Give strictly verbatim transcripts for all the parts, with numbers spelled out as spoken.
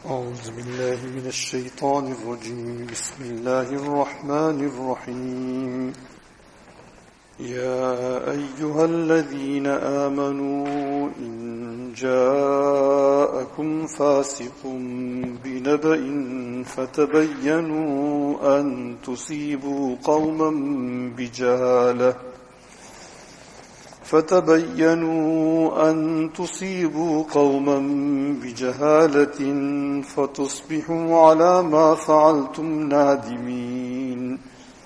أعوذ بالله من الشيطان الرجيم بسم الله الرحمن الرحيم يا أيها الذين آمنوا إن جاءكم فاسق بنبأ فتبينوا أن تصيبوا قوما بجهالة فتبينوا أن تصيبوا قوما بجهالة فتصبحوا على ما فعلتم نادمين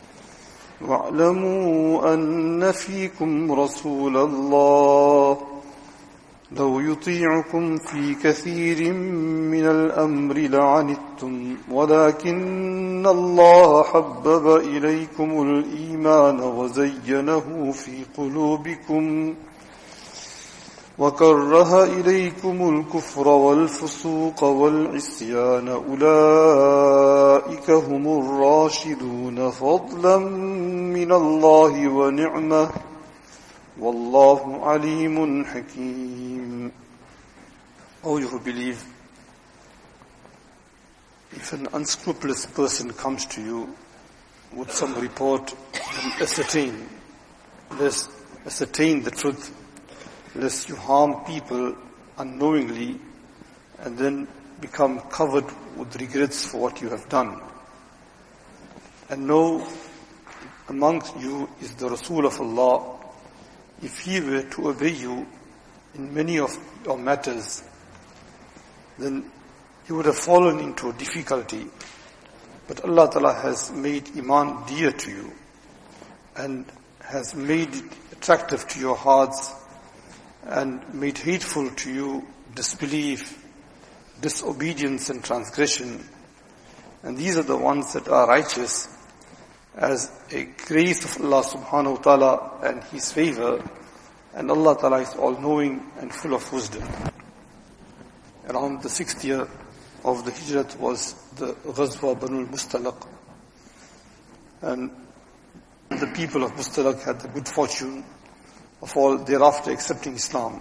واعلموا أن فيكم رسول الله لو يطيعكم في كثير من الأمر لعنتم ولكن الله حبب إليكم الإيمان وزينه في قلوبكم وكره إليكم الكفر والفسوق والعصيان أولئك هم الراشدون فضلا من الله ونعمه Wallahu alimun hakim. Oh, you who believe, if an unscrupulous person comes to you with some report, then ascertain, lest ascertain the truth, lest you harm people unknowingly and then become covered with regrets for what you have done. And know amongst you is the Rasul of Allah. If he were to obey you in many of your matters, then you would have fallen into difficulty. But Allah Ta'ala has made Iman dear to you and has made it attractive to your hearts and made hateful to you disbelief, disobedience and transgression. And these are the ones that are righteous as a grace of Allah subhanahu wa ta'ala and His favor, and Allah ta'ala is all-knowing and full of wisdom. Around the sixth year of the Hijrat was the Ghazwa Banu al-Mustalaq, and the people of Mustalaq had the good fortune of all thereafter accepting Islam.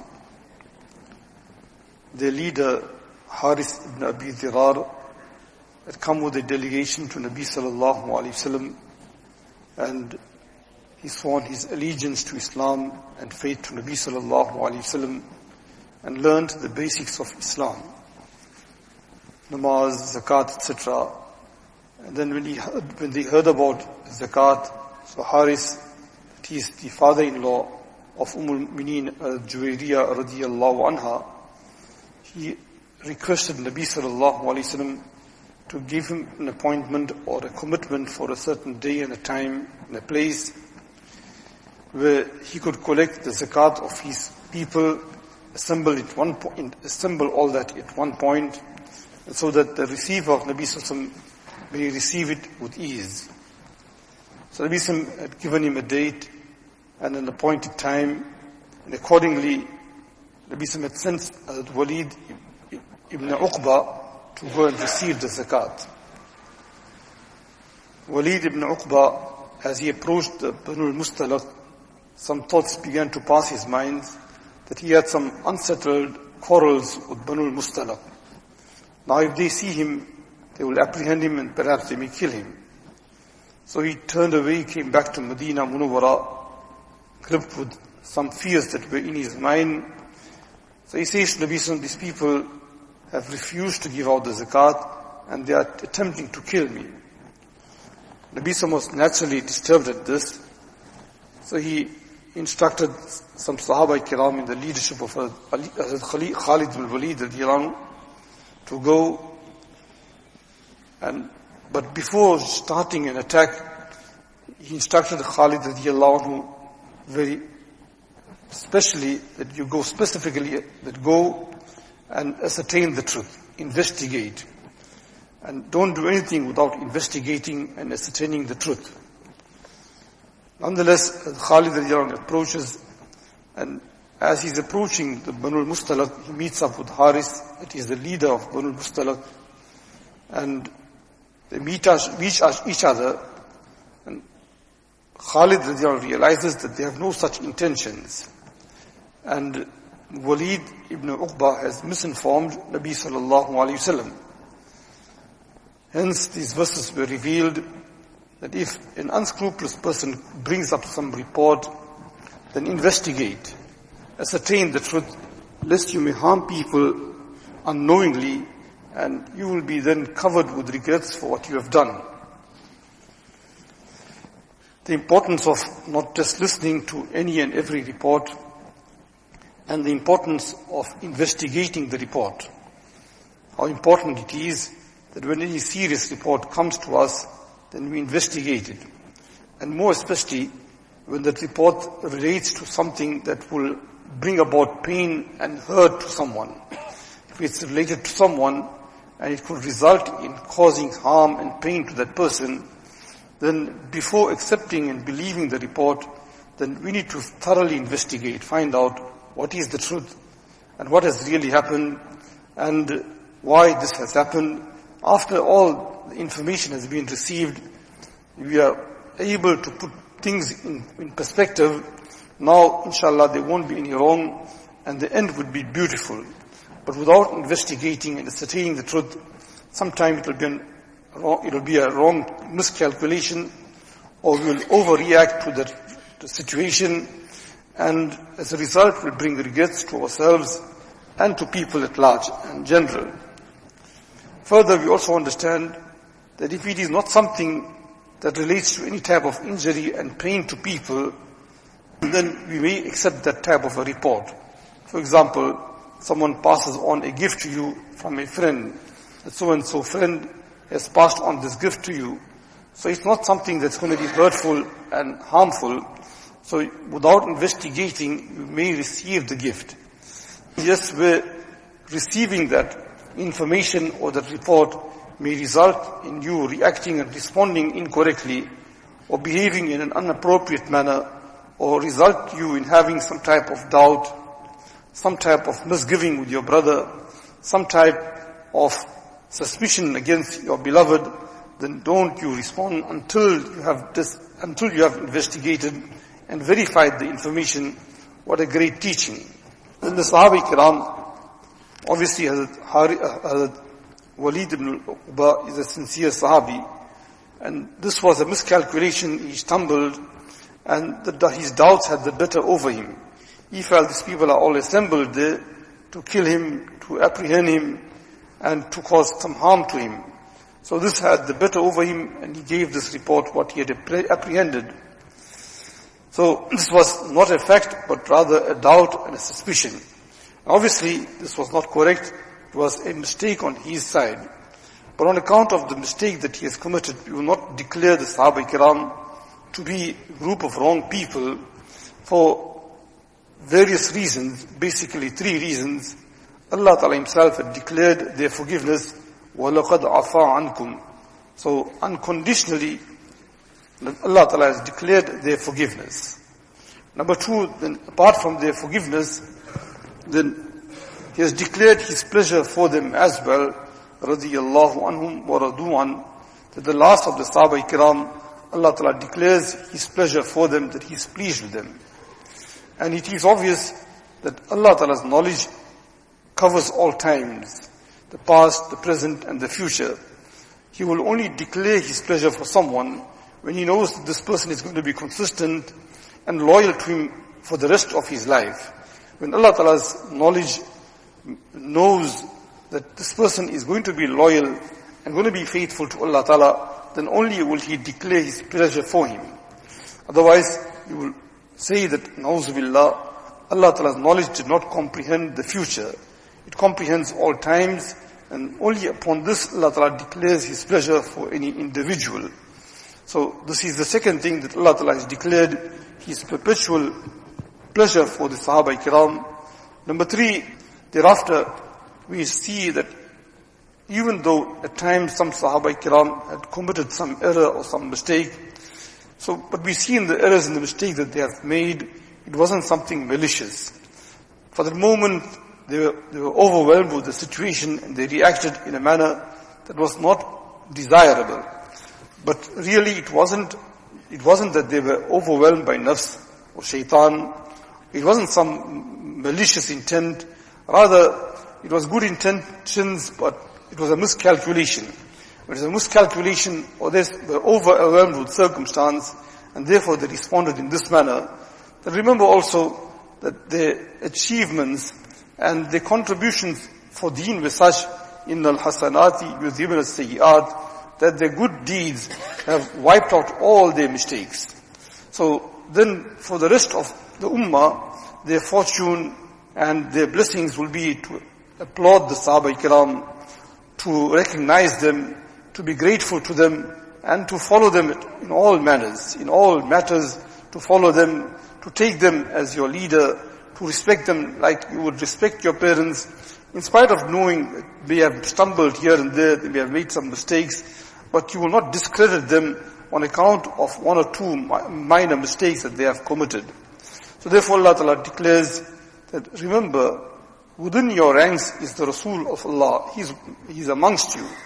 Their leader, Haris ibn Abi Dhirar, had come with a delegation to Nabi sallallahu alayhi wasallam, and he sworn his allegiance to Islam and faith to Nabi sallallahu alayhi wasallam and learned the basics of Islam, namaz, zakat, et cetera. And then when he heard, when they heard about zakat, so Haris, he is the father-in-law of Umm al-Mu'mineen al-Juwayriyah radiyallahu anha, he requested Nabi sallallahu alayhi wasallam to give him an appointment or a commitment for a certain day and a time and a place where he could collect the zakat of his people, assemble it one point, assemble all that at one point, so that the receiver of Nabi sallallahu alaihi wasallam may receive it with ease. So Nabi sallallahu alaihi wasallam had given him a date and an appointed time, and accordingly Nabi sallallahu alaihi wasallam had sent uh, Walid ibn Uqba to go and receive the zakat. Walid ibn Uqba, as he approached the Banu al-Mustalaq, some thoughts began to pass his mind that he had some unsettled quarrels with Banu al-Mustalaq. Now if they see him, they will apprehend him and perhaps they may kill him. So he turned away, came back to Medina Munawwara, gripped with some fears that were in his mind. So he says to Nabi sallallahu alaihi wasallam, these people have refused to give out the zakat and they are attempting to kill me. Nabi sallallahu alaihi wasallam was naturally disturbed at this. So he instructed some Sahaba Kiram in the leadership of Khalid ibn Walid radiyallahu anhu to go, and but before starting an attack, he instructed Khalid radiyallahu anhu very specially that you go specifically, that go and ascertain the truth, investigate. And don't do anything without investigating and ascertaining the truth. Nonetheless, Khalid radiyallahu anhu approaches, and as he's approaching the Banu al-Mustalaq, he meets up with Haris, that is the leader of Banu al-Mustalaq, and they meet each other, and Khalid radiyallahu anhu realizes that they have no such intentions. And Walid ibn Uqba has misinformed Nabi sallallahu alayhi wasallam. Hence, these verses were revealed that if an unscrupulous person brings up some report, then investigate, ascertain the truth, lest you may harm people unknowingly, and you will be then covered with regrets for what you have done. The importance of not just listening to any and every report, and the importance of investigating the report. How important it is that when any serious report comes to us, then we investigate it. And more especially when that report relates to something that will bring about pain and hurt to someone. If it's related to someone and it could result in causing harm and pain to that person, then before accepting and believing the report, then we need to thoroughly investigate, find out what is the truth and what has really happened and why this has happened. After all the information has been received, we are able to put things in, in perspective. Now, inshallah, there won't be any wrong and the end would be beautiful. But without investigating and ascertaining the truth, sometimes it will be an It will be a wrong miscalculation, or we will overreact to the, the situation, and as a result will bring regrets to ourselves and to people at large in general. Further, we also understand that if it is not something that relates to any type of injury and pain to people, then we may accept that type of a report. For example, someone passes on a gift to you from a friend, that so-and-so friend has passed on this gift to you. So it's not something that's going to be hurtful and harmful. So without investigating, you may receive the gift. Yes, where receiving that information or that report may result in you reacting and responding incorrectly, or behaving in an inappropriate manner, or result you in having some type of doubt, some type of misgiving with your brother, some type of suspicion against your beloved, then don't you respond until you have this, until you have investigated and verified the information. What a great teaching. Then the Sahaba Kiram, obviously Hazrat Walid ibn Uqba is a sincere Sahabi, and this was a miscalculation. He stumbled, and the, his doubts had the better over him. He felt these people are all assembled there to kill him, to apprehend him, and to cause some harm to him. So this had the better over him, and he gave this report what he had apprehended. So this was not a fact, but rather a doubt and a suspicion. Obviously, this was not correct. It was a mistake on his side. But on account of the mistake that he has committed, we will not declare the Sahaba Kiram to be a group of wrong people for various reasons, basically three reasons. Allah Ta'ala himself had declared their forgiveness, وَلَقَدْ عَفَا عَنْكُمْ. So unconditionally, Allah Ta'ala has declared their forgiveness. Number two, then apart from their forgiveness, then He has declared His pleasure for them as well, رَضِيَ اللَّهُ عَنْهُمْ وَرَضُوا عَنْهُ. That the last of the Sahaba Kiram, Allah Ta'ala declares His pleasure for them, that He is pleased with them. And it is obvious that Allah Ta'ala's knowledge covers all times, the past, the present, and the future. He will only declare His pleasure for someone when He knows that this person is going to be consistent and loyal to Him for the rest of his life. When Allah Ta'ala's knowledge knows that this person is going to be loyal and going to be faithful to Allah Ta'ala, then only will He declare His pleasure for him. Otherwise, you will say that, Na'udhu Billah, Allah Ta'ala's knowledge did not comprehend the future. It comprehends all times, and only upon this Allah Ta'ala declares His pleasure for any individual. So this is the second thing, that Allah Ta'ala has declared His perpetual pleasure for the Sahaba Kiram. Number three, thereafter we see that even though at times some Sahaba Kiram had committed some error or some mistake, so but we see in the errors and the mistakes that they have made, it wasn't something malicious. For the moment, They were, they were overwhelmed with the situation, and they reacted in a manner that was not desirable. But really it wasn't, it wasn't that they were overwhelmed by nafs or shaitan. It wasn't some malicious intent. Rather, it was good intentions, but it was a miscalculation. It is a miscalculation, or they were overwhelmed with circumstance, and therefore they responded in this manner. Then remember also that their achievements and their contributions for deen were such, innal hasanati yudhibna as-sayyi'at, that their good deeds have wiped out all their mistakes. So then for the rest of the ummah, their fortune and their blessings will be to applaud the Sahaba Kiram, to recognize them, to be grateful to them, and to follow them in all manners, in all matters, to follow them, to take them as your leader, to respect them like you would respect your parents, in spite of knowing that they have stumbled here and there, they may have made some mistakes, but you will not discredit them on account of one or two minor mistakes that they have committed. So therefore Allah Ta'ala declares that, remember, within your ranks is the Rasul of Allah. He's, he's amongst you.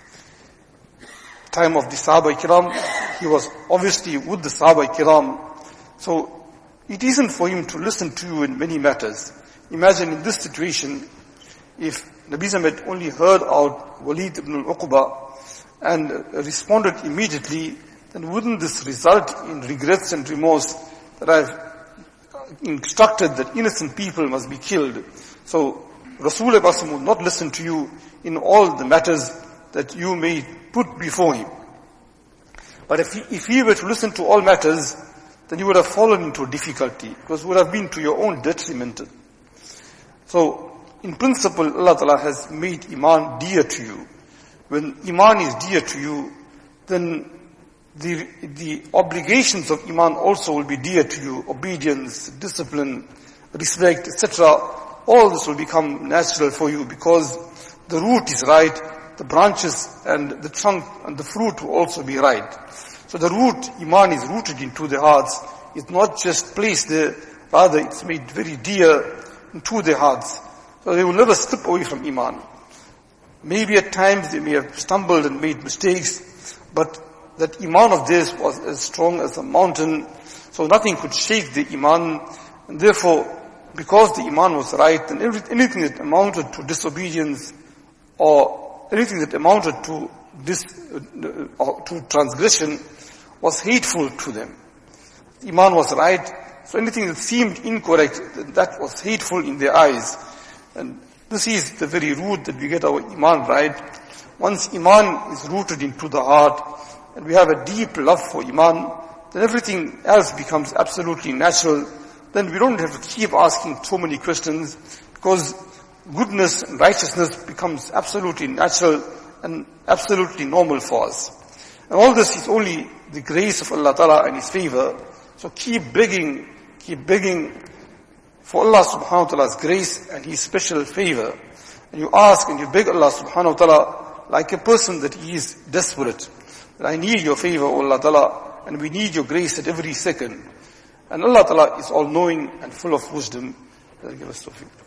Time of the Sahaba Kiram, he was obviously with the Sahaba Kiram. So it isn't for him to listen to you in many matters. Imagine in this situation, if Nabi Sallallahu had only heard out Walid ibn al-Uqba and responded immediately, then wouldn't this result in regrets and remorse that I've instructed that innocent people must be killed? So Rasulullah would not listen to you in all the matters that you may put before him. But if he, if he were to listen to all matters, then you would have fallen into difficulty, because it would have been to your own detriment. So in principle, Allah Ta'ala has made Iman dear to you. When Iman is dear to you, then the, the obligations of Iman also will be dear to you. Obedience, discipline, respect, et cetera. All this will become natural for you, because the root is right, the branches and the trunk and the fruit will also be right. So the root, Iman, is rooted into the hearts. It's not just placed there, rather it's made very dear into their hearts. So they will never slip away from Iman. Maybe at times they may have stumbled and made mistakes, but that Iman of theirs was as strong as a mountain, so nothing could shake the Iman, and therefore, because the Iman was right, then anything that amounted to disobedience or anything that amounted to dis, uh, to transgression was hateful to them. Iman was right, so anything that seemed incorrect, that was hateful in their eyes. And this is the very root that we get our Iman right. Once Iman is rooted into the heart, and we have a deep love for Iman, then everything else becomes absolutely natural. Then we don't have to keep asking so many questions, because goodness and righteousness becomes absolutely natural and absolutely normal for us. And all this is only the grace of Allah Ta'ala and His favor. So keep begging, keep begging for Allah subhanahu wa ta'ala's grace and His special favor. And you ask and you beg Allah subhanahu wa ta'ala like a person that he is desperate. That I need your favor, O Allah Ta'ala, and we need your grace at every second. And Allah Ta'ala is all knowing and full of wisdom. Give us tawfiq.